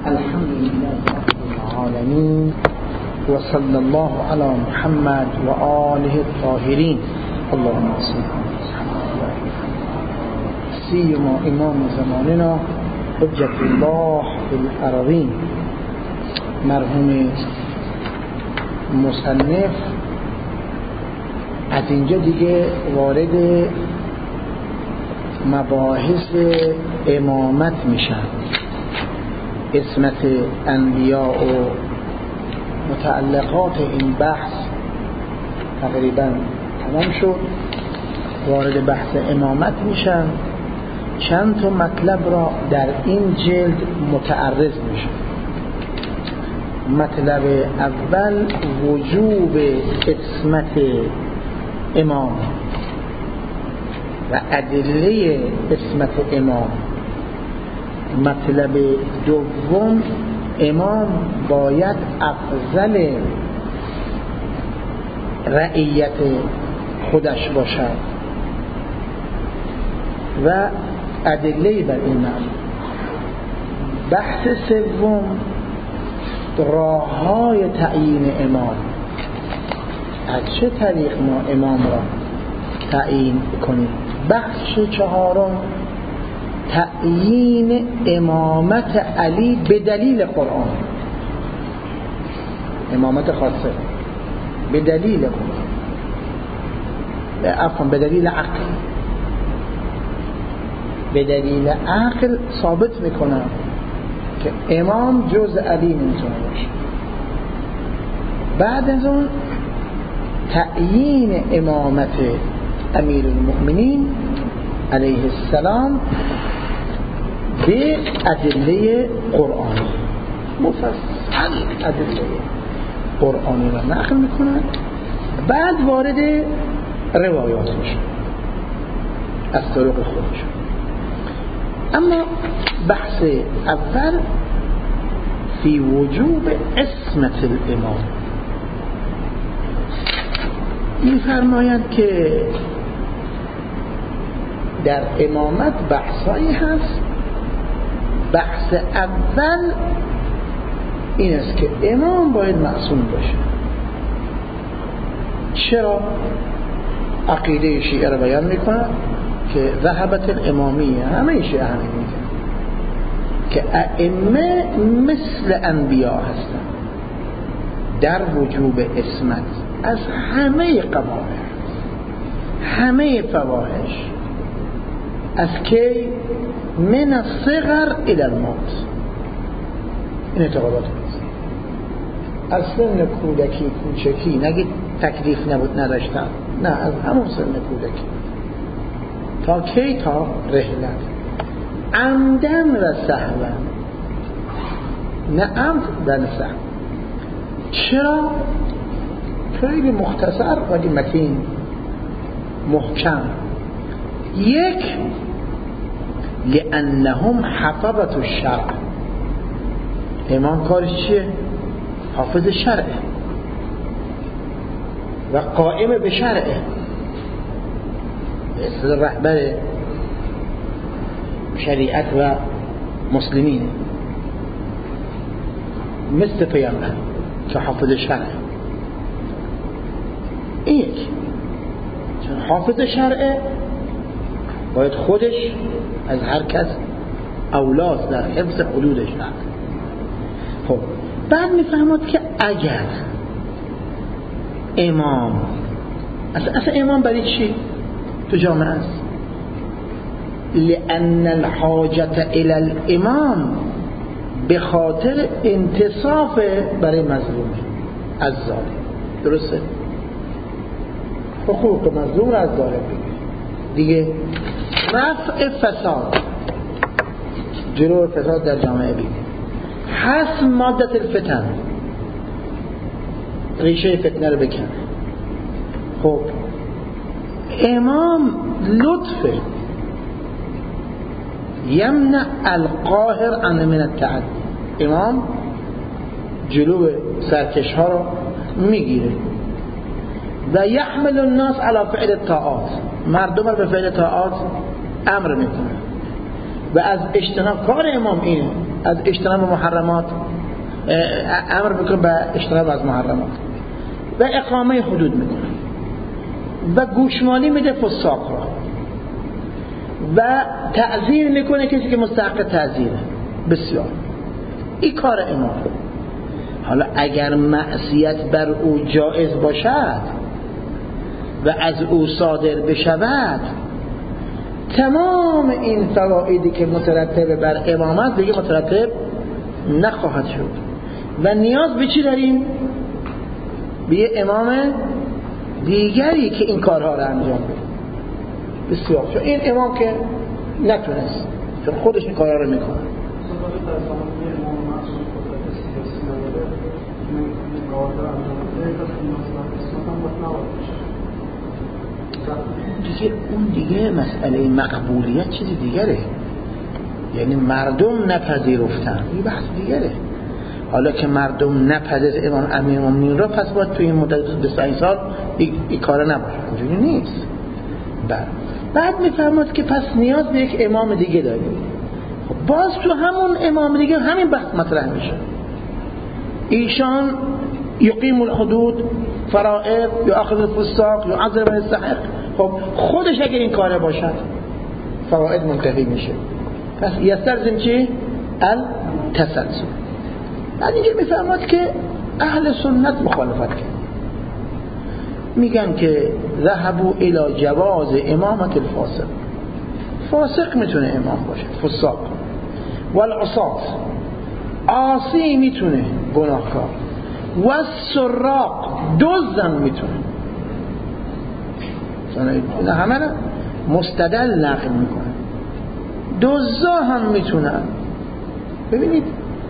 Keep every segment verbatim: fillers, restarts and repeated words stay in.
الحمد لله رب العالمين وصلى الله على محمد وآله الطاهرين اللهم صل على سيما امام زماننا حجة الله في الأرضين مرحوم مصنف از اینجا دیگه وارد مباحث امامت میشن، اسمت انبیاء و متعلقات این بحث تقریبا تمام شد. وارد بحث امامت میشن. چند تا مطلب را در این جلد متعرض میشن. مطلب اول وجوب اسمت امام و ادله اسمت امام. مطلب دوم امام باید افضل رعیت خودش باشد و ادله بر این معنی. بحث سوم راههای تعیین امام، از چه طریق ما امام را تعیین کنیم. بخش چهارم تعیین امامت علی به دلیل قرآن، امامت خاصه به دلیل قرآن، عفوا به دلیل عقل. به دلیل عقل ثابت میکنم که امام جز علی نمیتونه باشه. بعد از اون تعیین امامت امیر المؤمنین علیه السلام به ادله قرآنی، مفصل ادله قرآنی را نقل میکنند. بعد وارد روایات میشن از طرق خودشون. اما بحث اول فی وجوب اسمت الامام. میفرمایند که در امامت بحثایی هست. بحث اول این است که امام باید معصوم باشه. چرا؟ عقیده شیعه را بیان میکنند که ذهبت الامامیه، همه شیعه همه میگن که ائمه مثل انبیا هستند در وجوب اسمت از همه قبائح، همه فواحش، از که من الصغر الى الموت. این اعتقادات هست. از سن کودکی کوچکی، نگید تکلیف نبود نداشتن، نه، از همون سن کودکی تا کی؟ تا رحلت، عمدن و سهوا، نه عمد و نه سهو. چرا؟ خیلی مختصر ولی متین محکم. یک، لأنهم حفظة الشرع. امام کارش چیه؟ حافظ شرعه و قائم به شرعه، اصل رهبر شریعت و مسلمین، مثل پیامبر که حافظ شرعه. این یک، چون حافظ شرعه باید خودش از هر کس اولاست در حفظ حدود شرع. خب بعد میفهمد که اگر امام اصلا, اصلا امام برای چی تو جامعه است؟ لأن الحاجة الى الامام به خاطر انتصاف برای مظلوم از ظالم. درسته؟ حقوق مظلوم را از ظالم بگیر دیگه، رفع فساد، جلو فساد در جامعه بگیر، حسم مادت الفتن، ریشه فتنه رو بکنه. خب امام لطفه یمنع القاهر عن من التعدی. امام جلو سرکش ها رو میگیره و یحمل الناس علی فعل الطاعات، مردم رو به فعل طاعات امر میکنه و از اجتناب. کار امام اینه از اجتناب محرمات، امر بکنه به اجتناب از محرمات و اقامه حدود میکنه و گوشمالی میده فساق را و تعذیر میکنه کسی که مستحق تعذیره. بسیار این کار امام. حالا اگر معصیت بر او جایز باشد و از او صادر بشود، تمام این فوائدی که مترتب بر امامت دیگه مترتب نخواهد شد و نیاز به چی داریم؟ به یه امام دیگری که این کارها رو انجام بده. بسیار. چون این امام که نتونست، چون خودش این کارها رو میکنه. دیگه اون دیگه مسئله مقبولیت چیزی دیگره، یعنی مردم نپذیرفتن، این بحث دیگره. حالا که مردم نپذیرفتن امام امیرالمومنین را، پس باید توی این مدت بیست و پنج سال این کار نباشه. اونجوری نیست. بله. بعد میفرماد که پس نیاز به یک امام دیگه داریم. باز تو همون امام دیگه همین بحث مطرح میشه. ایشان یقیم الحدود، فرائض، یاخذ الفساق، یعذر من السحق. خب خودش اگه این کاره باشد فوائد منتهی میشه. پس یستلزم چی؟ التسلسل. بعد اینجا میفرماد که اهل سنت مخالفت کرد، میگن که ذهبوا الى جواز امامت الفاسق. فاسق میتونه امام باشه، فساق. والعصات، عاصی میتونه، گناهکار. و السراق، دزدم میتونه. اینا همه مستدل نقل میکنه. دزدا هم میتونن. ببینید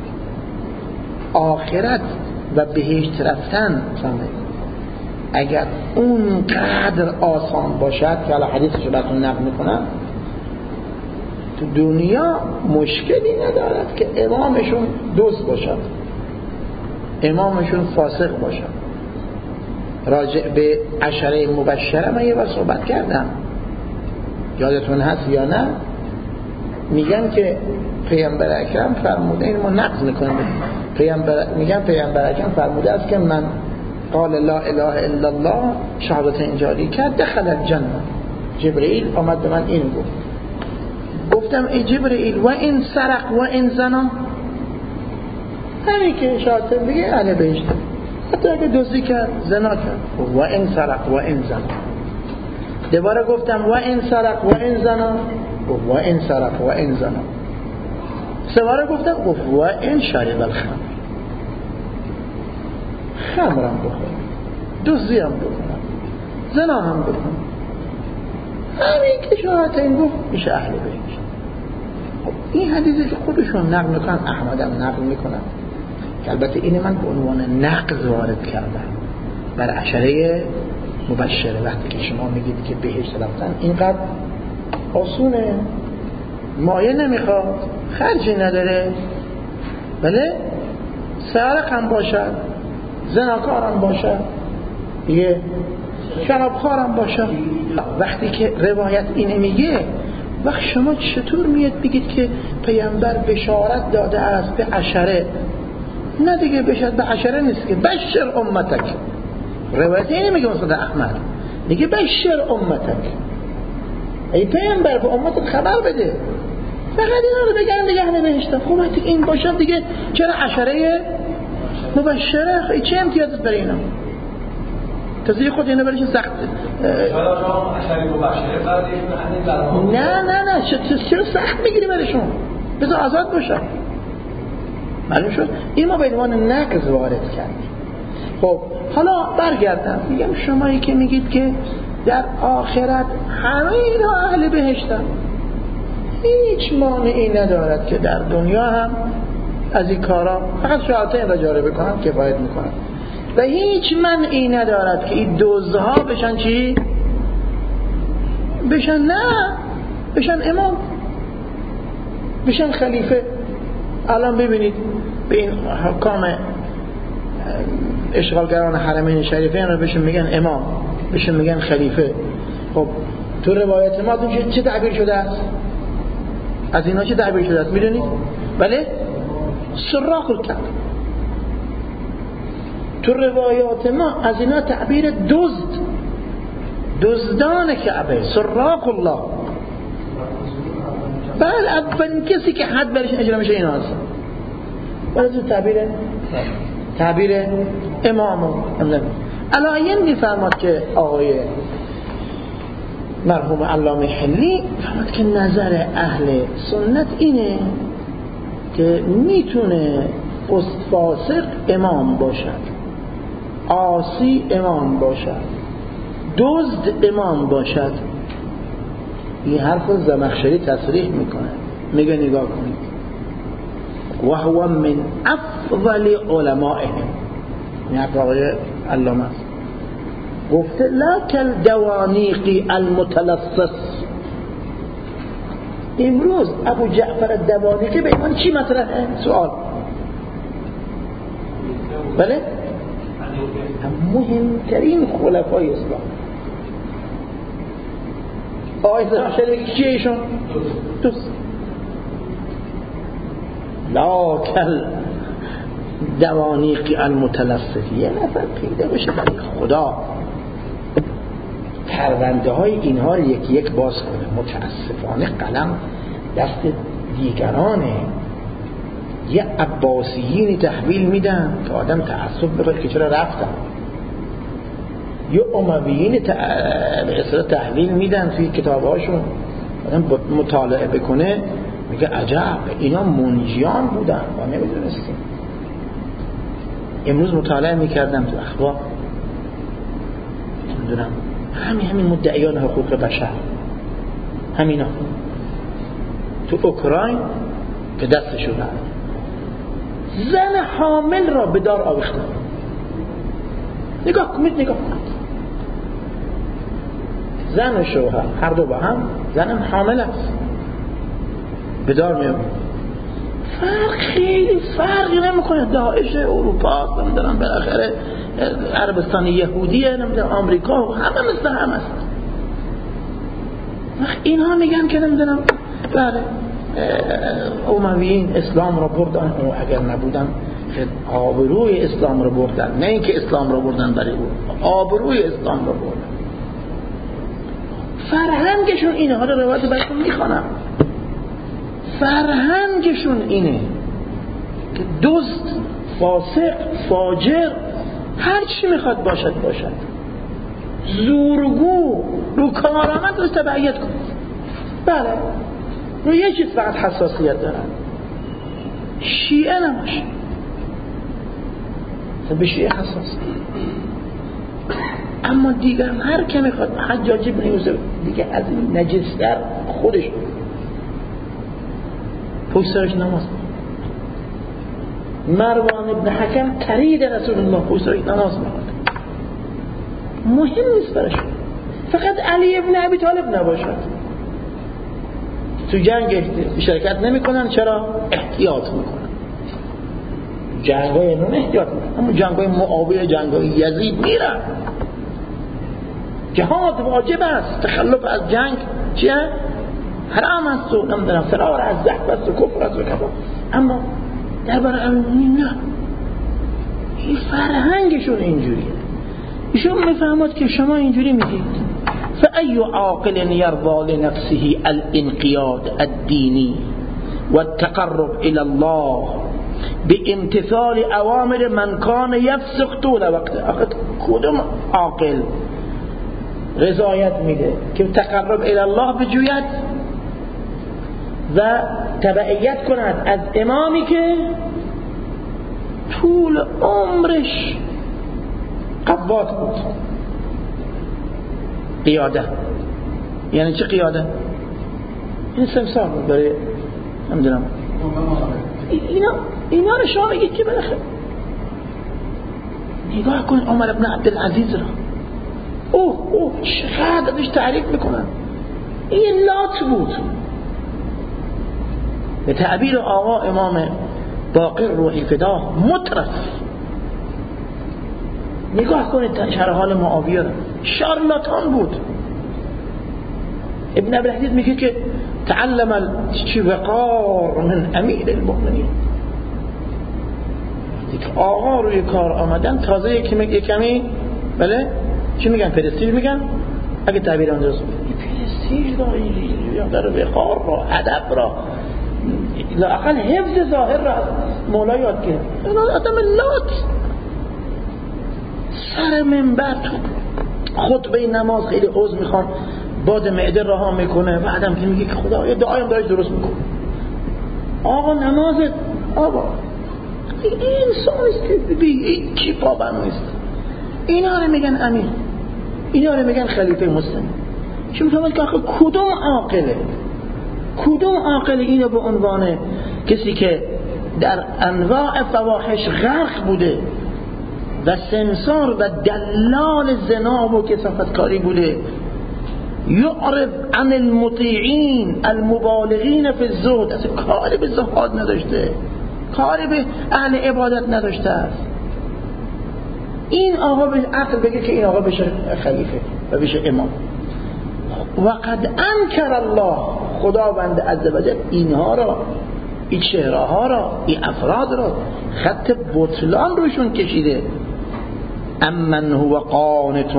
آخرت و بهشت رفتن اگر اون قدر آسان باشد که حالا حدیثشو براتون نقل میکنم، تو دنیا مشکلی ندارد که امامشون دزد باشد، امامشون فاسق باشد. راجع به عشره مبشره من یه بار صحبت کردم، یادتون هست یا نه؟ میگن که پیامبر اکرم فرموده، این ما نقض میکنیم، پیامبر میگن پیامبر اکرم فرموده است که من قال لا اله الا الله شهادت انجاری کرد دخل الجنه. جبرئیل آمد به من این گفت، گفتم ای جبرئیل و این سرق و این زنا، همین که شهادت بگه اهل بهشت، حتی اگه دزدی کرد، زنا کرد. و این سرق و این زنا. دوباره گفتم و این سرق و این زنا، و این سرق و این زنا. سه بار گفتم و این شرب الخمر، خمرم بخورم، دزدی هم بکنم، زنا هم بکنم، همین که شهادت این گفت میشه اهل بهشت. این حدیثی که خودشون نقل میکنن، احمد هم نقل میکنن، که البته این من به عنوان نقض وارد کردم بر عشره مبشره. وقتی که شما میگید که بهشت رفتن اینقدر آسونه، مایه نمیخواد، خرجی نداره، بله سارق هم باشد، زناکار هم باشد، یه شرابخوار هم باشد. وقتی که روایت اینه میگه، وقت شما چطور میاد بگید که پیامبر بشارت داده است به عشره؟ نه دیگه، بشارت به عشره نیست که بشر امتک. روایت اینه میگه مصدق احمد میگه بشر امتک، ای پیامبر به امتت خبر بده، فقط اینا رو بگن دیگه اهل بهشتن. خب وقتی این باشد دیگه چرا عشره مبشره؟ ای چه امتیازت برای اینا؟ تازه خود اینا برایش سخت نه نه نه چرا سخت میگیری برایشون؟ بذار آزاد باشن. معلوم شد این ما به عنوان نقض وارد کردیم. خب حالا برگردم میگم شمایی که میگید که در آخرت همه اینا اهل بهشتن، هیچ مانعی ندارد که در دنیا هم از این کارا فقط شهادتین را جاری بکنن کفایت میکنن و هیچ منعی ندارد که این دزدها بشن چی؟ بشن نه بشن امام، بشن خلیفه. الان ببینید به این حکام اشغالگران حرمین شریفین رو بهشون میگن امام، بهشون میگن خلیفه. خب تو روایت ما چه تعبیر شده است؟ از اینا چه تعبیر شده است میدونید؟ بله سراق الکعبه. تو روایات ما از اینا تعبیر دزد، دزدان کعبه، سراق الله. بله اولین کسی که حد برش اجرا میشه اینا هستن. ولی تو تعبیر تعبیر امام علایین میفرماد که آقای مرحوم علامه حلی فرمود که نظر اهل سنت اینه که میتونه فاسق امام باشد، عاصی امام باشد، دزد امام باشد. این حرف زمخشری تصریح میکنه، میگه نگاه کنید و هو من افضل علمائهم، این حرف آقای علامه است. گفته لا کالدوانیق المتلصص. امروز ابو جعفر الدوانیقی به ایمان چی مطرحه؟ سوال. بله؟ مهمترین خلفای اسلام. آقای زمخشری کیه ایشون؟ دوست. لا کل دوانیق المتلصص. یه نفر پیدا بشه برای خدا پرونده های اینها رو یکی یک باز کنه. متاسفانه قلم دست دیگرانه. یه عباسیینی تحویل میدن که آدم تعصب بخواد که چرا رفتن، یه امویین تحویل میدن توی کتابهاشون، آدم مطالعه بکنه میگه عجب اینا منجیان بودن ما نمیدونستیم. امروز مطالعه میکردم تو اخبار، نمیدونم همین همین مدعیان حقوق بشر همینا تو اوکراین که دستشون زن حامل را به دار آویختن. نگاه کنید نگاه کنید زن و شوهر هر دو با هم، زنم حامل است به دار میاد. فرق خیلی فرقی نمیکنه. داعش اروپا نمیدونم بالاخره عربستان یهودیه نمیدونم آمریکا همه مثل هم هست. اینها میگن که نمیدونم بله امویین اسلام رو بردن و اگر نبودن آبروی اسلام رو بردن، نه اینکه اسلام رو بردن برای او، آبروی اسلام رو بردن. فرهنگشون اینه. حالا روایت براتون میخوانم. فرهنگشون اینه که دزد، فاسق، فاجر هر چی میخواد باشد باشد، زورگو، رو کارآمد رو تبعیت کن. بله رو یه چیز فقط حساسیت دارن، شیعه نماشه. به شیعه حساس، اما دیگر هر که میخواد حجاج ابن یوسف دیگه از این نجس‌تر خودش پشت سرش نماز، مروان ابن حکم ترید رسول الله پشت سرش نماز میخواد. مهم نیست برش فقط علی ابن ابی طالب نباشد. تو جنگ شرکت نمی کنن. چرا؟ احتیاط میکنن. جنگای نون احتیاط میکنن، اما جنگای معاویه، جنگای یزید میرن. جهاد واجب است، تخلف از جنگ چیه؟ حرام است و نمیدونم فرار از ضعف است و کفر است و کفر. اما درباره المؤمنین نه. این فرهنگشون اینجوریه. ایشون میفهمد که شما اینجوری میگید فأي عاقل يرضى لنفسه الانقياد الديني والتقرب إلى الله بامتثال أوامر من كان يفسق طول وقته. کدوم عاقل رضایت میده که تقرب إلى الله بجوید و تبعیت کند از امامی که طول عمرش قوات بود؟ قیاده یعنی چه قیاده؟ این سمسار بود برای نمیدونم اینا اینا رو شما بگید که بالاخره نگاه کن عمر ابن عبدالعزیز را، اوه اوه چقدر ازش تعریف میکنن. این لات بود. به تعبیر آقا امام باقر روحی فدا مترف. نگاه کنید شرح حال معاویه را، شارلاتان بود. ابن عبدالعزیز میگه که تعلم الوقار من امیر المؤمنین. دیگه آقا روی کار آمدن تازه یکی میگه کمی بله چی میگن پرستیژ میگن اگه تعبیر آن درست پرستیژ داری یا در وقار را ادب را لااقل حفظ ظاهر را مولا یاد گرفت آدم لات سر منبر خطبه نماز خیلی عذر میخوام باد معده رها میکنه بعدم که میگه که خدا یه دعایم داشت درست میکنه آقا نمازت آقا این انسان است که بی چی پابند نیست اینا رو میگن امیر اینا رو میگن خلیفه مسلم چون میفهمد که آخه کدوم عاقله کدوم عاقل اینو به عنوان کسی که در انواع فواحش غرق بوده و سمسار و دلال زنا و کثافتکاری بوده یعرف عن المطیعین المبالغین فی الزهد اصلا کاری به زهاد نداشته کاری به اهل عبادت نداشته است این آقا به عقل بگه که این آقا بشه خلیفه و بشه امام و قد انکر الله خداوند عزوجل اینها را این چهره ها را این افراد را خط بطلان روشون کشیده امن هو قانت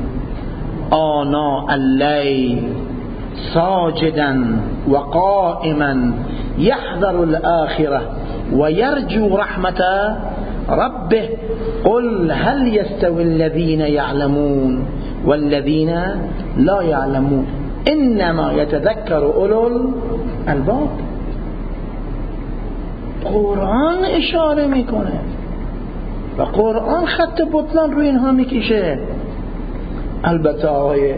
آناء اللیل ساجدا و قائما یحذر الاخره و یرجو رحمت ربه قل هل يستوي الذين يعلمون والذين لا يعلمون انما يتذكر اولو الالباب قرآن اشاره میکنه و قرآن خط بطلان روی اینها میکشه البته آقای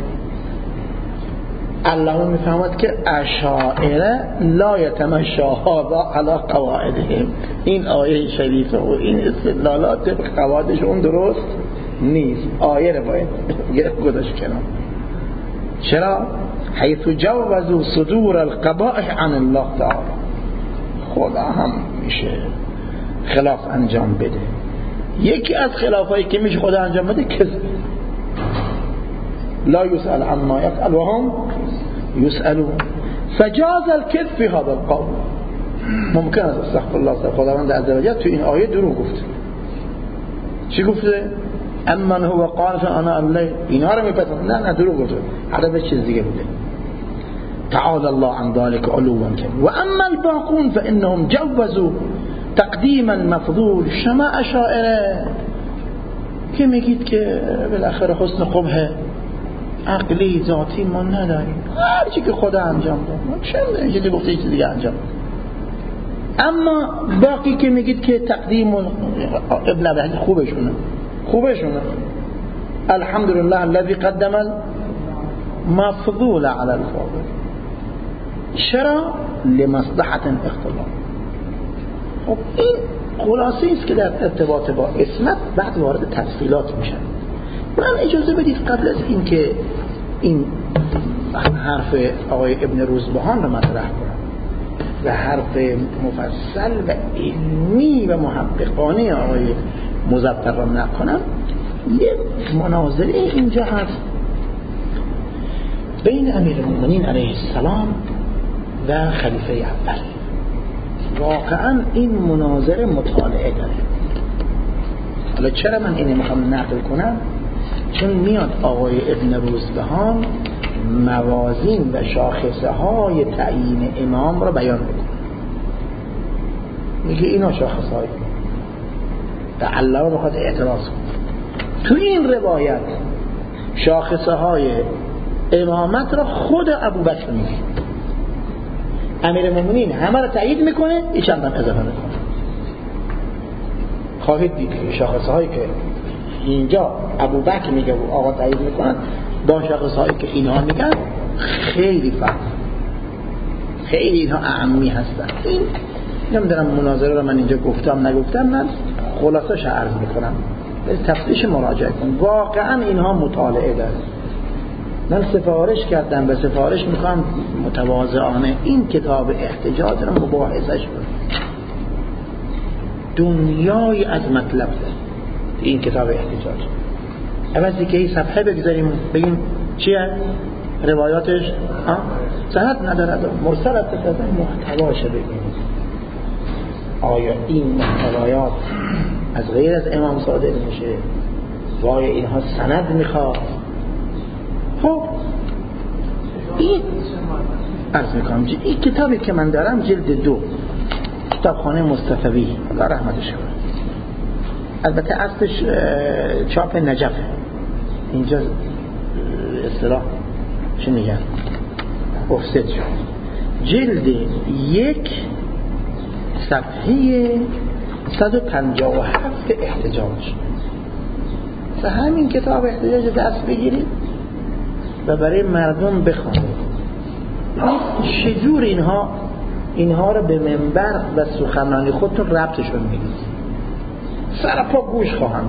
الله میفهمد که اشاعره لا یتمشا هذا علی قواعدهم این آیه شریفه و این استدلالات قواعدش اون درست نیست آیه رو باید گذاشت کنار چرا؟ حیث جوزوا صدور القبائح عن الله تعالی خدا هم میشه خلاف انجام بده یکی از خلافایی که میشه خدا انجام بده کذب لا يسأل عما يفعل وهم يسألون فجاز الكذب في هذا القول ممکن است استغفر الله خداوند عزوجل تو این آیه دروغ گفته چی گفته امن هو قانت آناء اللیل اینا رو میپسند نه نه دروغ گفته عربش چیز دیگه بوده تعالی الله عن ذلك علوا كبيرا واما الباقون فانهم جوزوا تقدیم المفضول شما اشاعره که میگید که بالاخره حسن قبح عقلی ذاتی ما نداریم هر چی که خدا انجام داد ما چند اینجوری گفته یه چیز دیگه انجام اما باقی که میگید که تقدیم ابن ابی خوبشونه خوبشونه الحمدلله الذي قدم المفضول على الفاضل چرا لمصلحه اختلاف خب این خلاصه است که در ارتباط با اسمت بعد وارد تفصیلات میشن من اجازه بدید قبل از این که این حرف آقای ابن روزبهان رو مطرح کنم و حرف مفصل و علمی و محققانه آقای مظفر رو نکنم یه مناظره اینجا هست بین امیرالمومنین علیه السلام و خلیفه اول واقعا این مناظره مطالعه داره حالا چرا من اینو میخوام نقل کنم چون میاد آقای ابن روزبهان موازین و شاخصه های تعیین امام را بیان میکنه میگه اینا شاخصه های و علامه بخواد اعتراض کنه تو این روایت شاخصه های امامت را خود ابوبکر میگه امیر المؤمنین همه را تایید میکنه این چند هم اضافه میکنه خواهید دید که شاخصه هایی که اینجا ابوبکر میگه و آقا تایید میکنن با شاخصه هایی که اینها میگن خیلی فرق خیلی اینها اعمی هستن این نمیدونم مناظره رو من اینجا گفتم نگفتم من خلاصش عرض میکنم به تفتیش مراجعه کن واقعا اینها مطالعه داره من سفارش کردم و سفارش میکنم متواضعانه این کتاب احتجاج رو مباحثش کنم دنیای از مطلب ده این کتاب احتجاج عوضی که این صفحه بگذاریم بگیم چیه روایاتش سند ندارد مرسلت بکردن محتواش بگیم آیا این محتوایات از غیر از امام صادق میشه و آیا اینها سند میخواد؟ خب این عرض میکنم این کتابی که من دارم جلد دو کتابخانه مصطفوی الله رحمتش کنه، البته اصلش چاپ نجفه، اینجا اصطلاح چی میگن افست شد. جلد یک صفحه صد و پنجاه و هفت احتجاج. و همین کتاب احتجاج دست بگیرید و برای مردم بخوانید چجور اینها اینها رو به منبر و سخنرانی خودتون ربطشون میدید، سر پا گوش خواهند.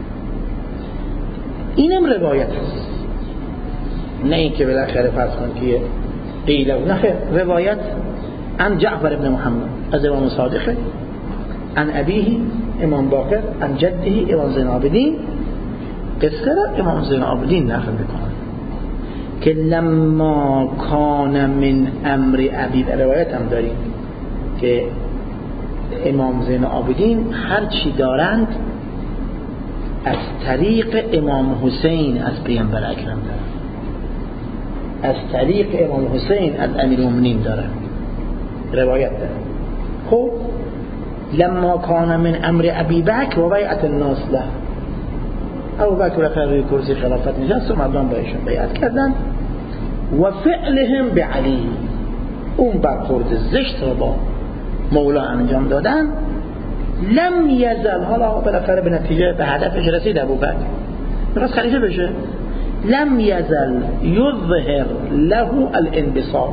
اینم روایت است، نه اینکه بالاخره فرض کنید که قیل و نخیر. روایت عن جعفر بن محمد از امام صادق، عن ابیه امام باقر، عن جده امام زین العابدین. قصه را امام زین العابدین نقل میکنن که لما کان من امر ابی، روایت هم داریم که امام زین العابدین هر چی دارند از طریق امام حسین از پیامبر اکرم دارند، از طریق امام حسین از امیرالمومنین دارند، روایت دارند. خب لما کان من امر ابی بکر و بیعت الناس له، ابو بکر رفت روی کرسی خلافت نشست و مردم با ایشون بیعت کردند. و فعلهم بعلی، اون برخورد زشت رو با مولا انجام دادن. لم یزل، حالا بالاخره به نتیجه به هدفش رسید ابو بکر می‌خواست خلیفه بشه، لم یزل یظهر له الانبساط،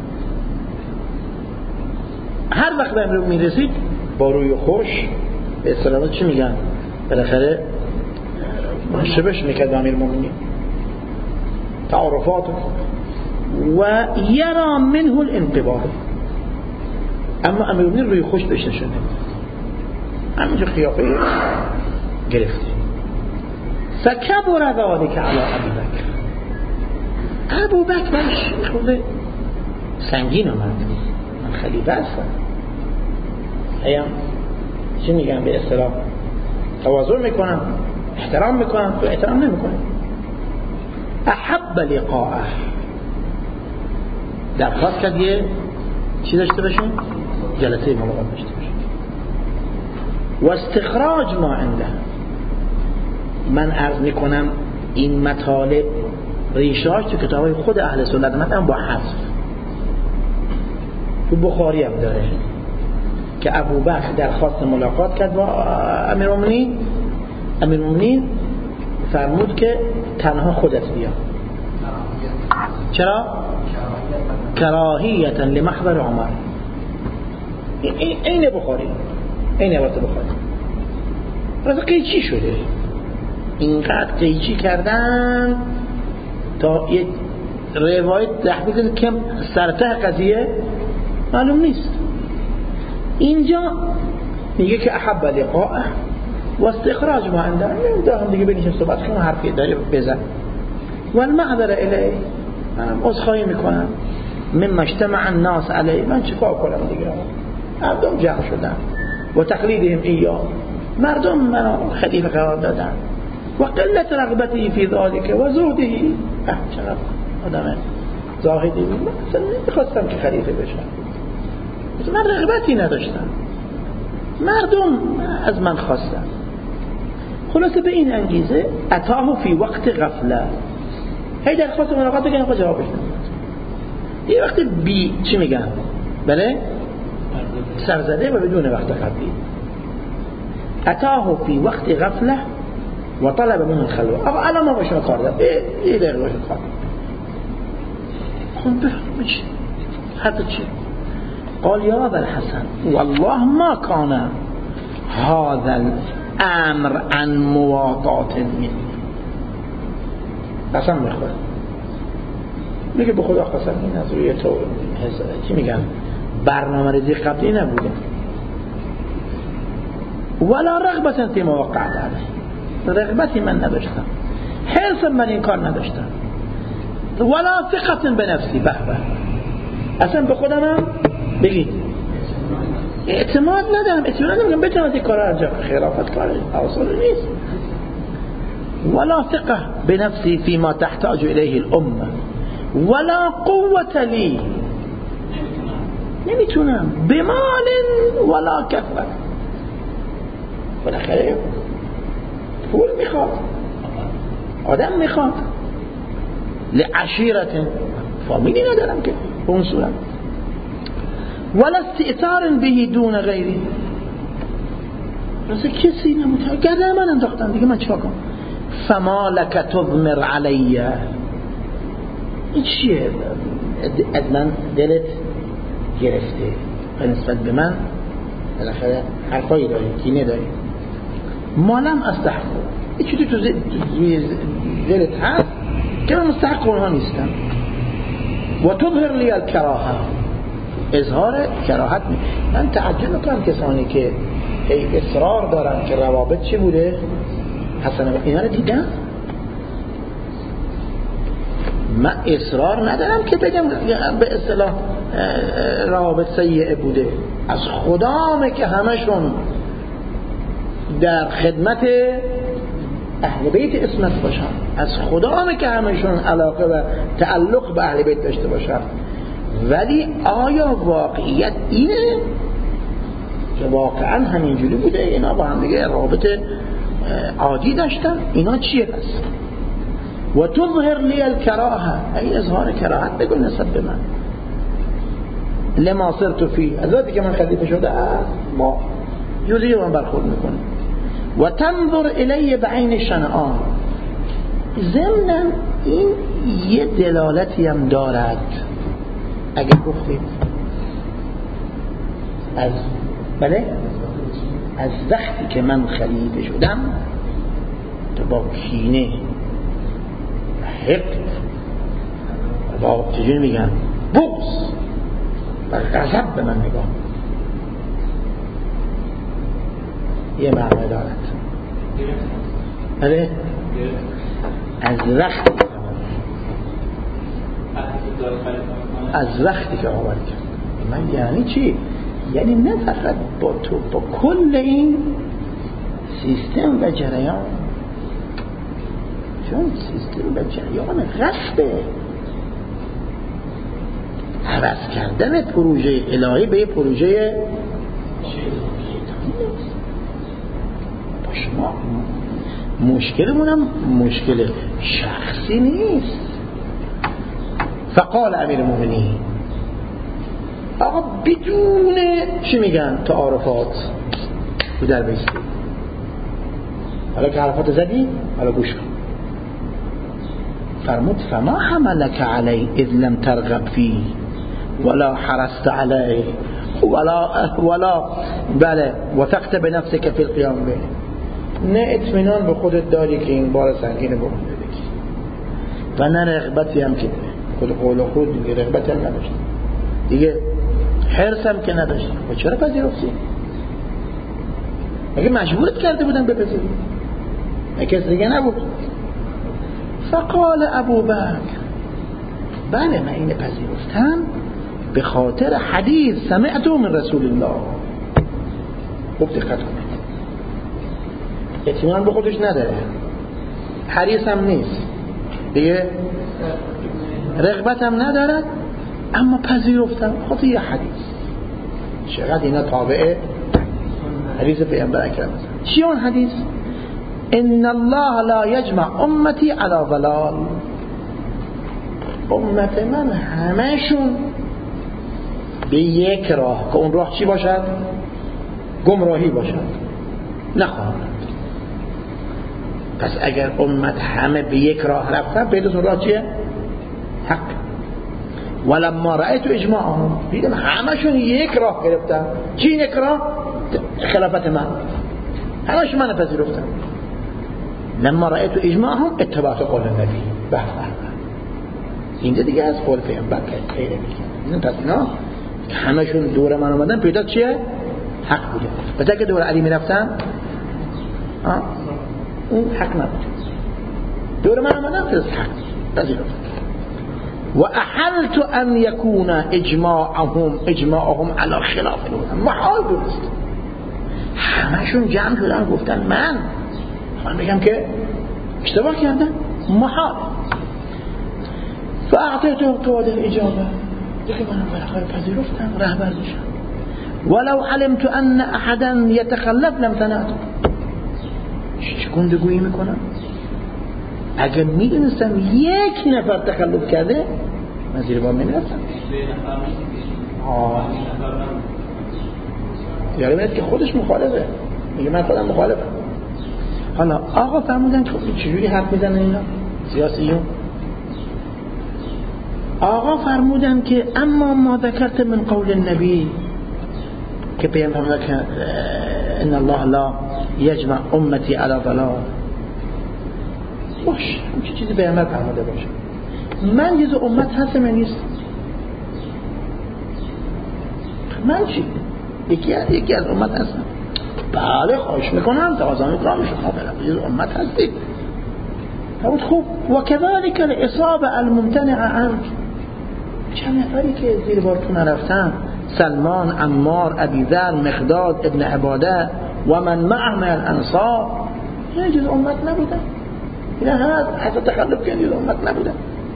هر وقت به امر میرسید با روی خوش، به اصطلاح چی میگن بالاخره شبش میکرد امیر المؤمنین تعارفات و یرا منه الانقباض، اما امیر المؤمنین روی خوش بشه شده، همینجا قیافه گرفته. فکبر ذلك علی ابی بکر، ابو بکر برش خود سنگین آمد، من خلیفه هستم، هیم چی میگم به اصطلاح تواضع میکنم، احترام میکنم، تو احترام نمیکنم. احب لقاءه، درخواست کرد یه چی داشته باشیم، جلسه ملاقات داشته باشیم. و استخراج ما عنده، من عرض میکنم این مطالب ریشاش تو کتابای خود اهل سنت، مثلا با حذف تو بخاری هم داره که ابو بکر درخواست ملاقات کرد با امیرالمومنین، امیرالمومنین فرمود که تنها خودت بیا. چرا؟ کراهیتا لمحضر عمر. این بخاری، این عبارت بخاری. راز قیچی شده، اینقدر قیچی کردن تا یک روایت تحقیق که سرته قضیه معلوم نیست. اینجا میگه که احب لقاءه و استخراج ما عنده، نمیده هم دیگه بینیشم صحبت کنم، حرفی داری بزن. و المعذر الی، منم عذرخواهی میکنم، مما اجتمع الناس علی، من چیکار کنم دیگه، مردم جمع شدن و تقلیدهم ایا، مردم منو خلیفه قرار دادن و قلت رغبتی فی ذلك و زهدی، چقدر آدم زاهدی بود، مثلا نمیخواستم که خلیفه بشم، من رغبتی نداشتم، مردم از من خواستن. خلاصه به این انگیزه اتاه فی وقت غفله، هی درخواست ملاقات بگن آقا جوابش نمیدن، یه وقت بی چی میگن بله سرزده و بدون وقت قبلی. اتاه فی وقت غفله و طلب منه الخلوه، آقا الان ما باشون کار دارم، یه دقیقه باشون کار دارم. خب بفرم چی حتی چی؟ قال یا ابا الحسن والله ما كان هذا الامر عن مواطات مني، قسم میخوره، میگه به خدا قسم این از روی تو چی میگن برنامه ریزی قبلی نبوده، ولا رغبت فی ما وقعت علیه، رغبتی من نداشتم، حرص من این کار نداشتم، ولا ثقت بنفسی، به به اصلا به خودم هم بگید اعتماد ندارم، اعتماد ندارم بتونم این کار رو انجام. خرافت کار آسان نیست. ولا ثقة بنفسي فيما تحتاج إليه الأمة ولا قوة لي، نمیتونم بمال ولا کفر. بالاخره پول میخواد، آدم میخواد، لعشیرت فامیلی ندارم که به اون صورت، ولا استئثار به دون غیری، راسه کسی نموتر گرده من انداختم دیگه، من چیکار کنم؟ فما لک تضمر علی، این چیه؟ از من دلت گرفته به نسبت به من، بالاخره حرفایی داری، کینه داری. مالم استحق، این چیزی تو دلت هست که من مستحق اونها نیستم. و تظهر لی الکراهه، اظهار کراهت می. من تعجب میکنم کسانی که ای اصرار دارن که روابط چی بوده حسن، اینا رو دیدم. من اصرار ندارم که بگم به اصطلاح روابط سیئه بوده، از خدامه که همشون در خدمت اهل بیت اسمت باشن، از خدامه که همشون علاقه و تعلق به اهل بیت داشته باشن. ولی آیا واقعیت اینه که واقعا همینجوری بوده؟ اینا با هم دیگه رابط عادی داشتن؟ اینا چیه پس؟ و تظهر لی الکراهه، ای اظهار کراهت بگو نسبت به من، لما صرت فی، از وقتی که من خلیفه شده با جوزی من برخورد میکنه. و تنظر الی بعین شنعان، ضمناً این یه دلالتی هم دارد. اگه گفتید از بله از وقتی که من خلیفه شدم تو با کینه حقد با چجوری میگن بغض و غضب به من نگاه، یه معنی دارد. بله از وقتی از وقتی که آورد کرد من، یعنی چی؟ یعنی نه فقط با تو، با کل این سیستم و جریان، چون سیستم و جریان غصبه، عوض کردن پروژه الهی به پروژه شیطانی. با شما مشکلمونم مشکل شخصی نیست. فقال امیر المؤمنین، آقا بدون چی میگن تعارفات تو در بیستی، حالا که حرفات زدی حالا گوش کن. فرمود فما حملك علی اذ لم ترغب فی ولا حرست علی ولا ولا بله وثقت بنفسك فی القیام به، نه اطمینان به خودت داری که این بار سنگین رو بکنده بگی و نه رغبتی هم که خود قول خود دیگه رغبت هم نداشت دیگه، حرص هم که نداشت. و چرا پذیرفتی؟ اگه مجبورت کرده بودن بپذیری، اگه کسی دیگه نبود. فقال ابو بکر بله من این پذیرفتم به خاطر حدیث سمعته من رسول الله. خوب دقت کنید، اطمینان به خودش نداره، حریص هم نیست دیگه، رغبت هم ندارد، اما پذیرفتم خاطر یه حدیث. چقدر اینا تابعه حدیث پیامبر اکرم. چی اون حدیث؟ ان الله لا یجمع امتی علی ضلال، امت من همشون به یک راه، که اون راه چی باشد؟ گمراهی باشد، نخواهند. پس اگر امت همه به یک راه رفتن، پیداشون راه چیه؟ حق. ولما رأیت اجماعهم، دیدم همشون یک راه گرفتن. چی یک راه؟ خلافت من، همشون من پذیرفتن. لما رأیت اجماعهم اتبعت قول النبی. به به این دیگه از قول پیامبر خیلی میگه. پس اینا همشون دور من اومدن، پیدا چیه؟ حق بوده. پس اگه دور علی میرفتن اون حق نبود. دور من اومدن پیدا حق پذیرفتن. و احلت ان یکون اجماعهم اجماعهم علی خلاف الهدى. محال بود. همشون جمع شدن گفتن من خواهم بگم که اشتباه کردن. محال. فاعطیته قواعد الاجابه، دیگه من بالاخره پذیرفتم رهبر بشم. ولو علمت ان احدا يتخلف لم تنعت. چه گندگویی میکنم؟ اگر میدونستم یک نفر تخلف کرده من زیر بار نمیرفتم. آه یعنی باید که خودش مخالفه، میگه من خودم مخالفم. حالا آقا فرمودن که چجوری حرف میزنن اینا سیاسیون؟ آقا فرمودن که اما ما ذکرت من قول النبی که پیغمبر فرمود که ان الله لا یجمع امتی علی ضلال. باش همچه چیزی پیغمبر فرموده باشه، من جز امت هستم یا نیست؟ من چی؟ یکی از یکی از امت هستم. بله خواهش میکنم تقاضا میکنم شما بله جز امت هستید. فرمود خوب و كذلك الاصابه الممتنع عنك. چند نفری که زیر بارتون نرفتن، سلمان، عمار، ابی ذر، مقداد ابن عباده و من معه من الانصار، یه جز امت نبودن. اینا هست حتی تخلف کردن جز امت نبودن.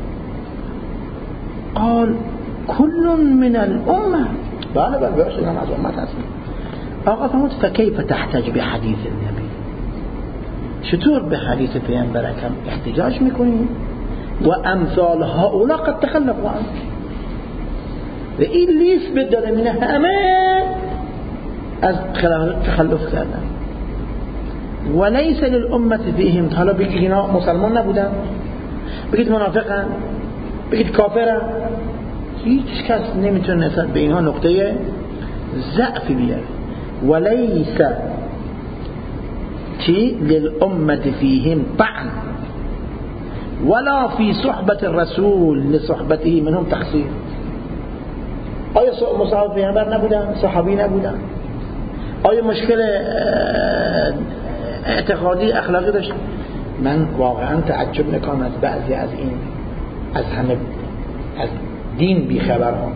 قال كل من الامه. بله بله باشه من از امت هستم. آقا فرمود فكيف تحتج بحديث النبي؟ چطور به حدیث پیامبر اکرم احتجاج میکنی و امثال هؤلاء قد تخلفوا عنك؟ و این لیست بداده مینه همه از تخلف کردن. و لیس للامت فیهم. حالا بگید اینا مسلمان نبودن، بگید منافقن، بگید کافرن، هیچ کس نمیتونه نسبت به اینها نقطه ضعفی بیاره. و لیس چی للامت فیهم طعن ولا فی صحبت الرسول لصحبته منهم تقصیر. آیا مصاحب پیغمبر نبودن؟ صحابی نبودن؟ آیا مشکل اعتقادی اخلاقی داشت؟ من واقعا تعجب میکنم از بعضی از این از همه از دین بیخبران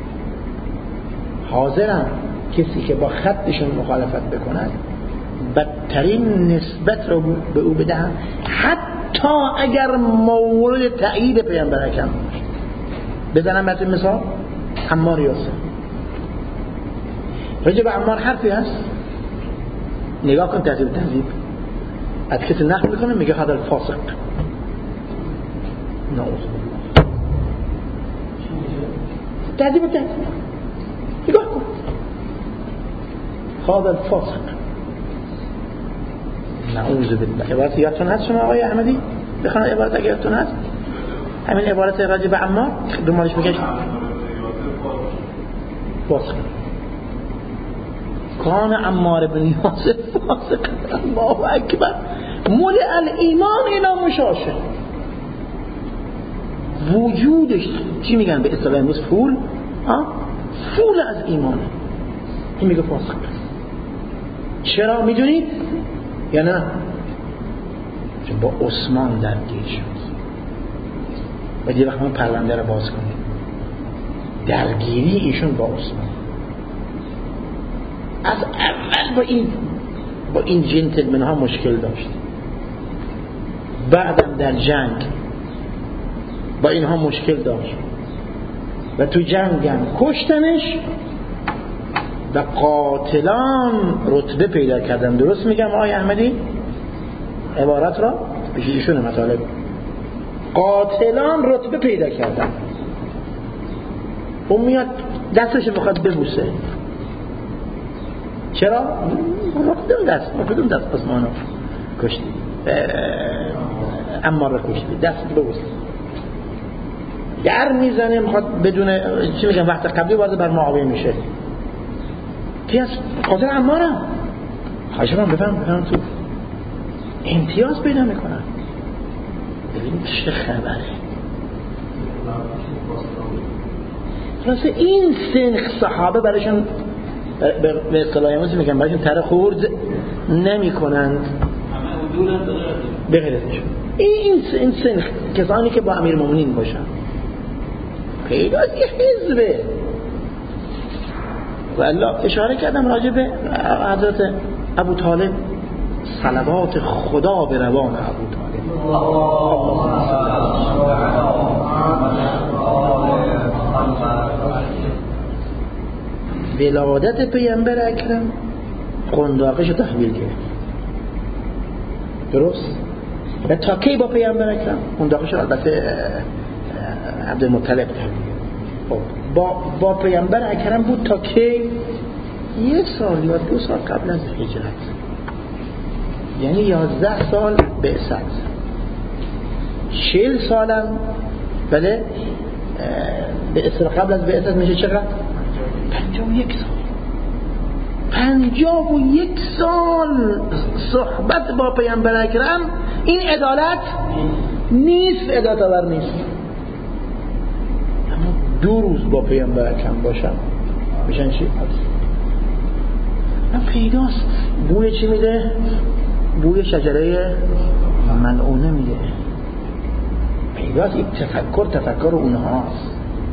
حاضرم کسی که با خطشون مخالفت بکند بدترین نسبت رو به او بدهم، حتی اگر مورد تأیید پیامبر اکرم باشه. بزنم براتون مثال عمار یاسر. راجع به عمار حرفی هست، نگاه کن تهذیب تهذیب از کسی نقل میکنه میگه هذا الفاسق. نعوذ بالله. تهذیب تهذیب نگاه کن هذا الفاسق. نعوذ بالله. عبارت یادتون هست شما آقای احمدی؟ بخواید عبارت اگر یادتون هست همین عبارت راجع به عمار دنبالش میگه فاسق. کان عمار بن یاسر فاسق. الله اکبر. ملئ الایمان الى مشاشه. وجودش چی میگن به اصطلاح امروز فول، ها فول از ایمانه. این میگه فاسق. چرا میدونید یا نه؟ چون با عثمان درگیر شد. باید یه وقت من پرونده رو باز کنیم. درگیری ایشون با عثمان از اول با این با این جنتلمن ها مشکل داشت، بعدم در جنگ با اینها مشکل داشت و تو جنگ هم کشتنش و قاتلان رتبه پیدا کردن. درست میگم آقای احمدی؟ عبارت را بشیشون مطالب قاتلان رتبه پیدا کردن. اون میاد دستش بخواد ببوسه. چرا؟ رفتم دست رفتم دست عثمانو کشتی، اما را کشتی، دست ببوسه. در میزنه میخواد بدون چی میگم وقت قبلی وارد بر معاویه میشه. کی از قاتل عماره حاجبم بفهم بفهم تو امتیاز پیدا میکنن. ببین چه خبره. خلاص این سنخ صحابه برایشون به اصطلاح امروز میگن برایشون تره خورد نمی کنند به غیرتشون. این این سنخ کسانی که با امیر مومنین باشن پیداست یه حزبه. والله اشاره کردم راجع به حضرت ابو طالب، صلوات خدا به روان ابو طالب. ولادت پیامبر اکرم قنداقش تحویل گرفت، درست؟ و تا کی با پیامبر اکرم؟ قنداقش البته عبدالمطلب تحویل گرفت. با با پیامبر اکرم بود تا کی؟ یک سال یا دو سال قبل از هجرت، یعنی یازده سال بعثت، چهل سالم بله به اصطلاح قبل از بعثت میشه چقدر؟ پنجاه و یک سال. پنجاه و یک سال صحبت با پیامبر اکرم، این عدالت نیست، عدالت آور نیست. اما دو روز با پیامبر اکرم باشم میشن چی؟ پیداست بوی چی میده؟ بوی شجره ملعونه میده. پیداست این تفکر تفکر اونهاست.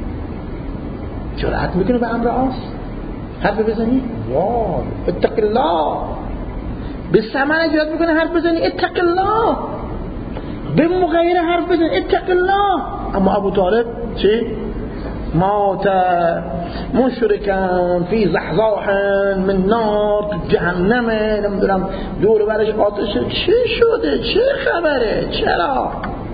جرأت میکنه به امر عاص حرف بزنی؟ وای اتق الله. به ثمن جرأت میکنه حرف بزنی؟ اتق الله. به مغیر حرف بزنی؟ اتق الله. اما ابو طالب چی؟ مات مشرکان فی زحزاح من نار، تو جهنمه، نمیدونم دور برش آتشه. چه شده؟ چه خبره؟ چرا؟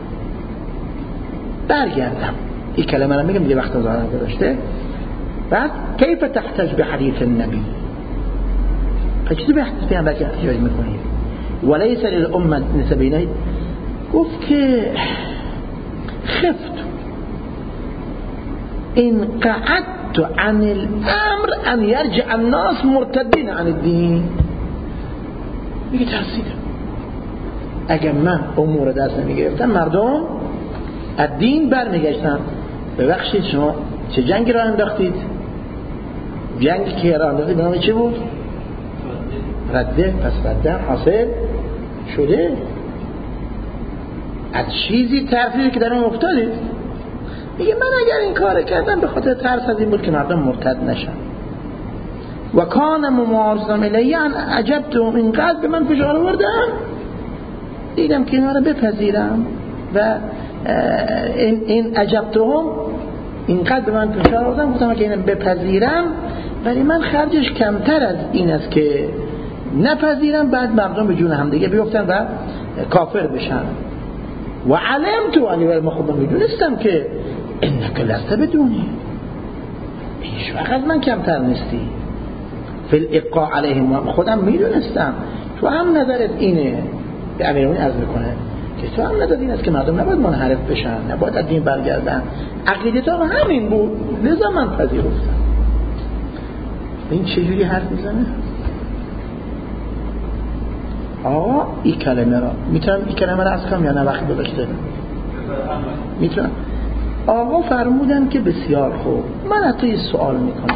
برگردم این کلمه رو میگم دیگه وقت ظاهر گذاشته. بعد کیف تحتاج به حدیث النبی؟ چیزی به حدیث پیامبر احتجاج میکنی؟ ولیس للامه نسبینه. گفت که خفت ان قعدت عن الامر ان يرجع الناس مرتدين عن الدين. میگه ترسیدم اگر من امور دست نمیگرفتم مردم از دین برمیگشتن. ببخشید شما چه جنگی را انداختید؟ جنگی که را انداختید به نام چه بود؟ رده. پس رده حاصل شده. از چیزی ترسیدید که در اون افتادید. میگه من اگر این کار کردم به خاطر ترس از این بود که مردم مرتد نشن. و کان ممارسم الیه ان عجبتم، اینقدر به من فشار آوردم دیدم که اینا رو بپذیرم و این این عجبتهم، اینقدر به من فشار آوردم گفتم که اینو بپذیرم ولی من خرجش کمتر از این است که نپذیرم بعد مردم به جون هم دیگه بیفتن و کافر بشن. و علمت علی و ما خودم میدونستم که انک لست بدونی، هیچ وقت از من کمتر نیستی. فی الابقاء علیهم، خودم میدونستم تو هم نظرت اینه. به امیرالمومنین عرض میکنه که تو هم نظرت این است که مردم نباید منحرف بشن، نباید از دین برگردن، عقیده تو همین بود لذا من پذیرفتم. این چجوری حرف میزنه؟ آقا این کلمه را میتونم این کلمه را از کنم یا نه وقت گذاشته؟ میتونم. آقا فرمودن که بسیار خوب، من از تو یه سوال میکنم،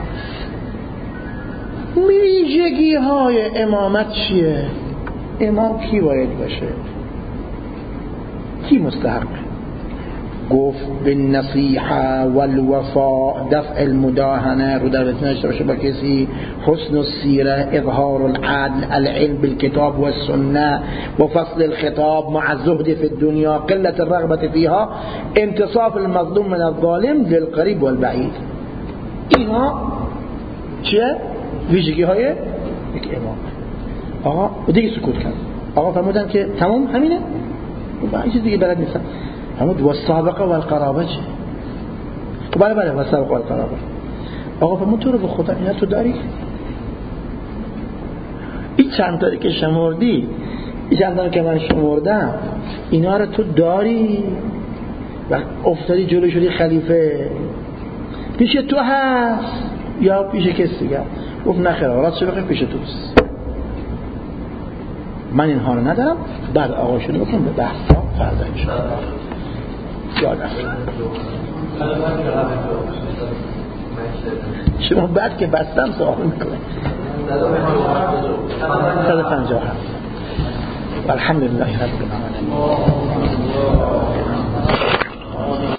ویژگی های امامت چیه؟ امام کی باید باشه؟ کی مستحق؟ گفت بالنصیحه والوفاء، دفع المداهنه، رو در نشته باشه با کسی، حسن السیره، اظهار العدل، العلم بالکتاب والسنه و فصل الخطاب مع الزهد في الدنيا، قلة الرغبه فيها، انتصاف المظلوم من الظالم للقریب والبعید. اینها چیه؟ ویژگی های یک امام. آقا و دیگه سکوت کرد. آقا فرمودن که تمام همینه؟ و هیچ دیگه بلد نیستم. فرمود و السابقه و القرابه چه؟ بله بله و السابقه و القرابه. آقا فرمود تو رو به خدا اینا تو داری؟ این چند تایی که شمردی، این چند تایی که من شمردم، اینا رو تو داری؟ و افتادی جلو شدی خلیفه، پیش تو هست یا پیش کسی دیگه؟ گفت نخیر راست بخیر پیش توست. من اینها رو ندارم. بعد آقا شده بکنم به بحثا فردا انشاءالله. یاد افراد شما بعد که بستم سوال میکنه. صد و پنجاه الحمدلله رب العالمین.